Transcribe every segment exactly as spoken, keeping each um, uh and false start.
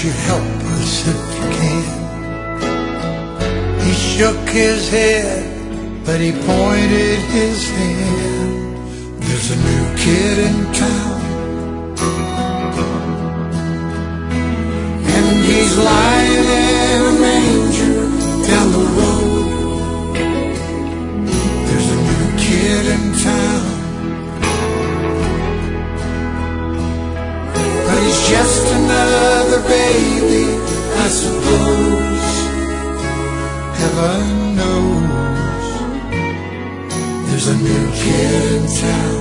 you help us if you can? He shook his head, but he pointed his hand. There's a new kid in town, and he's lying in a manger down the road. There's a new kid in town, but he's just another baby, I suppose. Heaven knows there's a new kid in town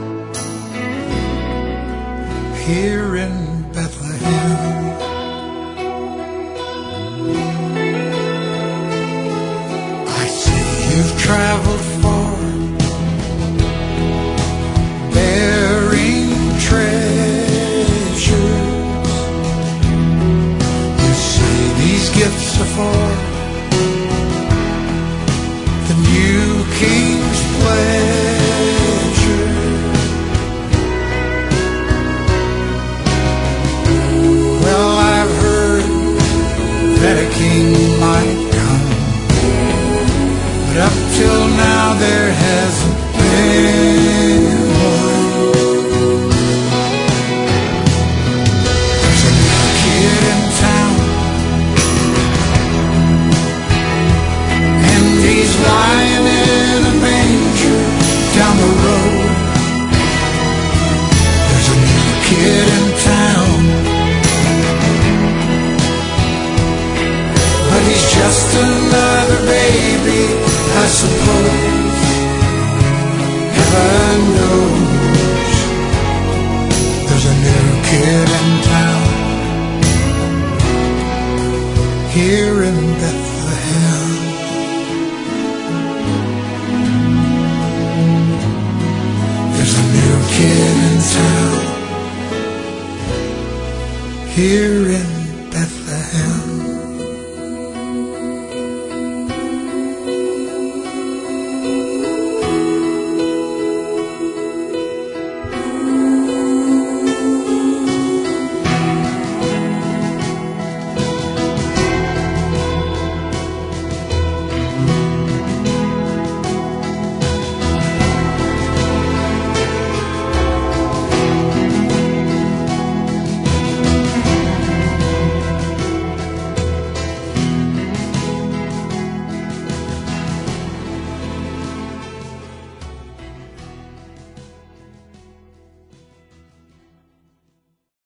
here in Bethlehem. I see you've traveled far, bearing treasures. You say these gifts are for the new king's pleasure. Well, I've heard that a king might come, but up till now there hasn't been one. There's a new kid in town, and he's lying in a manger down the road. There's a new kid in town, but he's just another baby, I suppose. Heaven knows there's a new kid in town here in Bethlehem. There's a new kid in town here in